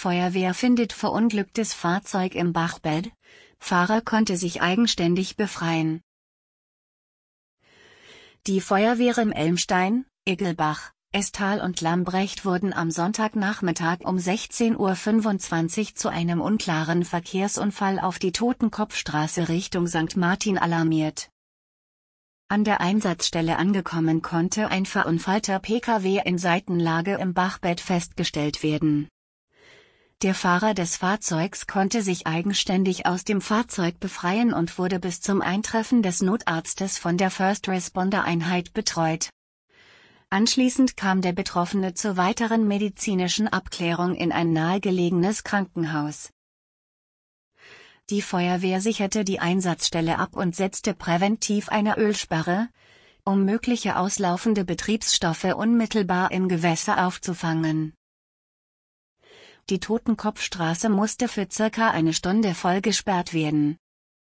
Feuerwehr findet verunglücktes Fahrzeug im Bachbett. Fahrer konnte sich eigenständig befreien. Die Feuerwehren Elmstein, Iggelbach, Estal und Lambrecht wurden am Sonntagnachmittag um 16:25 Uhr zu einem unklaren Verkehrsunfall auf die Totenkopfstraße Richtung St. Martin alarmiert. An der Einsatzstelle angekommen konnte ein verunfallter Pkw in Seitenlage im Bachbett festgestellt werden. Der Fahrer des Fahrzeugs konnte sich eigenständig aus dem Fahrzeug befreien und wurde bis zum Eintreffen des Notarztes von der First Responder Einheit betreut. Anschließend kam der Betroffene zur weiteren medizinischen Abklärung in ein nahegelegenes Krankenhaus. Die Feuerwehr sicherte die Einsatzstelle ab und setzte präventiv eine Ölsperre, um mögliche auslaufende Betriebsstoffe unmittelbar im Gewässer aufzufangen. Die Totenkopfstraße musste für circa eine Stunde voll gesperrt werden.